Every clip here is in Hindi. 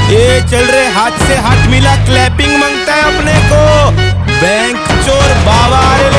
ये चल रहे हाथ से हाथ मिला क्लैपिंग मांगता है अपने को बैंक चोर बाबा रे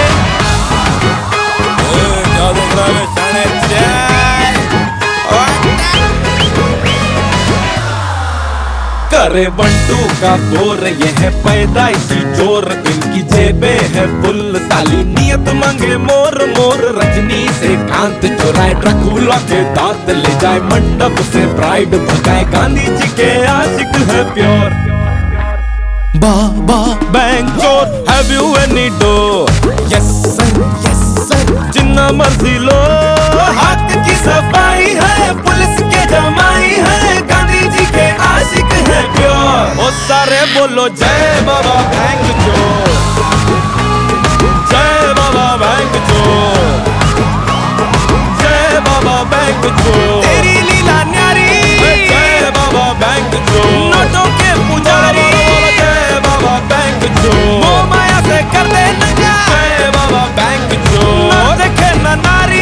करे बंटू का दौर ये है पैदाइशी चोर, इनकी जेबे है फुल ताली, नियत मांगे मोर मोर, रजनी से कांत चुराए, ड्रकुला के दांत ले जाए, मंडप से ब्राइड भगाए, गांधी जी के आशिक है प्योर। बाबा बैंक चोर have you any dough? Yes sir जिन्ना मर्जी लो, हाथ की सफाई है, पुलिस के जमाई है, गांधी जी के आशिक है प्योर। ओ सारे बोलो जय बाबा बैंक चोर, जय बाबा बैंक चोर, जय बाबा बैंक चोर, तेरी लीला न्यारी, जय बाबा बैंक चोर, नोटों के पुजारी, जय बाबा बैंक चोर, मोह माया से कर दे नंगा, जय बाबा बैंक चोर, ना देखे ना नारी।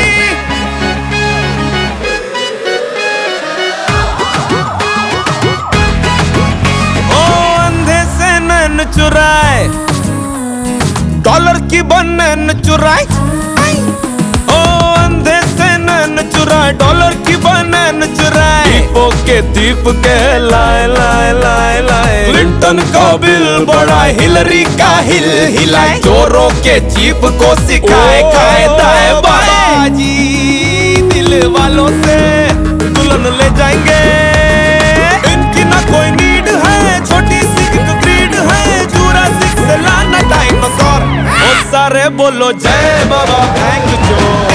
चुराए डॉलर की बनन चुराए, ओ अंधे से नैन चुराए, डॉलर की बनन चुराए, दीपों के दीप के लाए लाए लाए लाए, क्लिंटन का बिल बढ़ाए, हिलरी का हिल हिलाए, चोरों के चीफ को सिखाए खाए दाए बाए, जी दिल वालों से दुल्हन ले जाएंगे, इनकी ना कोई नीड है, छोटी सी ग्रीड है, जुरासिक से लाना डायनासोर। ओ सारे बोलो जय बाबा बैंक चोर।